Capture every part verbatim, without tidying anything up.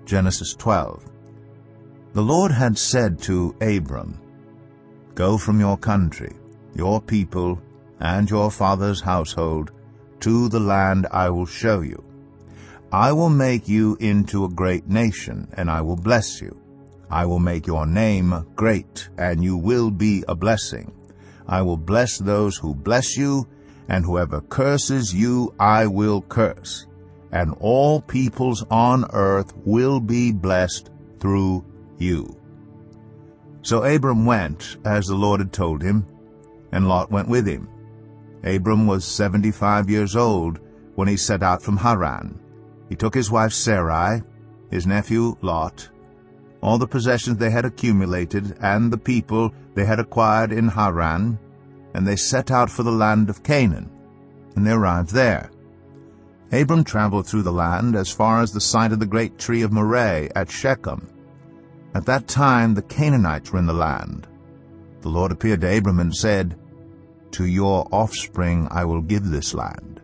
Genesis twelve. The Lord had said to Abram, "Go from your country, your people, and your father's household, to the land I will show you. I will make you into a great nation, and I will bless you. I will make your name great, and you will be a blessing. I will bless those who bless you, and whoever curses you I will curse. And all peoples on earth will be blessed through you." So Abram went, as the Lord had told him, and Lot went with him. Abram was seventy-five years old when he set out from Haran. He took his wife Sarai, his nephew Lot, all the possessions they had accumulated, and the people they had acquired in Haran, and they set out for the land of Canaan, and they arrived there. Abram traveled through the land as far as the site of the great tree of Moreh at Shechem. At that time the Canaanites were in the land. The Lord appeared to Abram and said, "To your offspring I will give this land."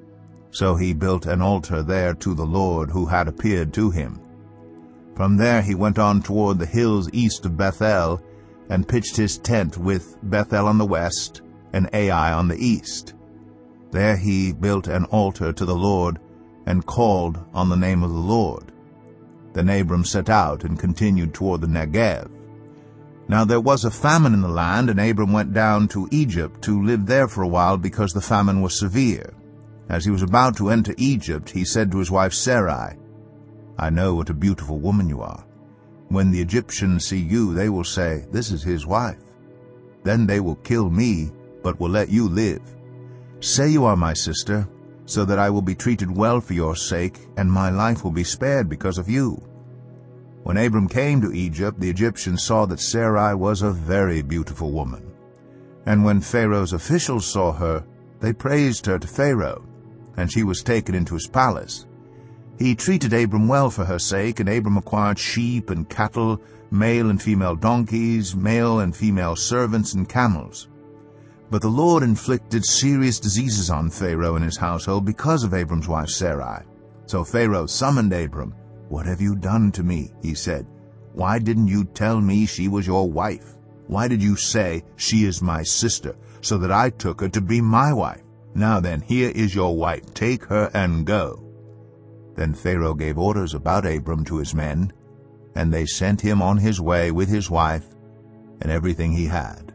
So he built an altar there to the Lord who had appeared to him. From there he went on toward the hills east of Bethel, and pitched his tent with Bethel on the west and Ai on the east. There he built an altar to the Lord, and called on the name of the Lord. Then Abram set out and continued toward the Negev. Now there was a famine in the land, and Abram went down to Egypt to live there for a while, because the famine was severe. As he was about to enter Egypt, he said to his wife Sarai, "I know what a beautiful woman you are. When the Egyptians see you, they will say, 'This is his wife.' Then they will kill me, but will let you live. Say you are my sister, so that I will be treated well for your sake, and my life will be spared because of you." When Abram came to Egypt, the Egyptians saw that Sarai was a very beautiful woman. And when Pharaoh's officials saw her, they praised her to Pharaoh, and she was taken into his palace. He treated Abram well for her sake, and Abram acquired sheep and cattle, male and female donkeys, male and female servants, and camels. But the Lord inflicted serious diseases on Pharaoh and his household because of Abram's wife Sarai. So Pharaoh summoned Abram. "What have you done to me?" he said. "Why didn't you tell me she was your wife? Why did you say, 'She is my sister,' so that I took her to be my wife? Now then, here is your wife. Take her and go." Then Pharaoh gave orders about Abram to his men, and they sent him on his way with his wife and everything he had.